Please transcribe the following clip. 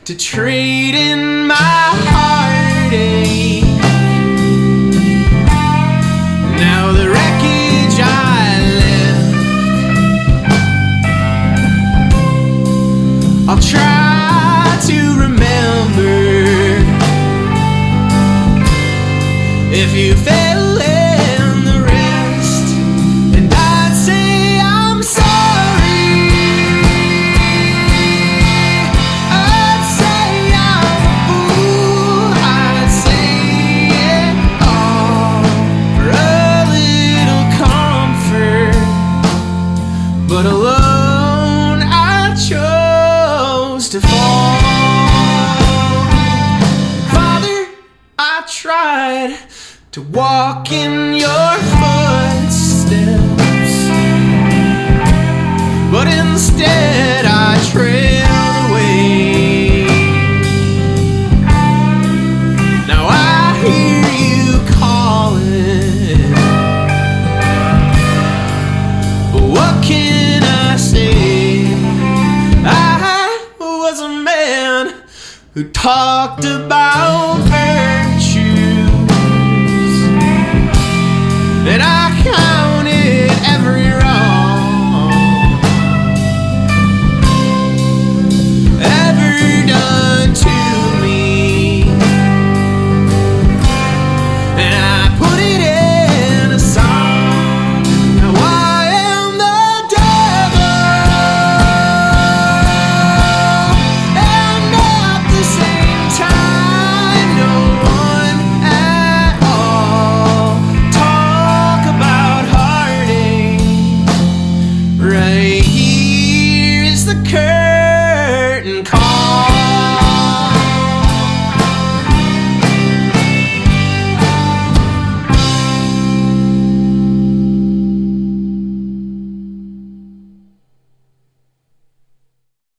to trade in my heartache. Now the wreckage I left, I'll try to remember. If you fail in the rest, and I'd say I'm sorry, I'd say I'm a fool, I'd say it all for a little comfort, but alone I chose to fall. Father, I tried to walk in your footsteps, but instead I trailed away. Now I hear you calling, but what can I say? I was a man who talked about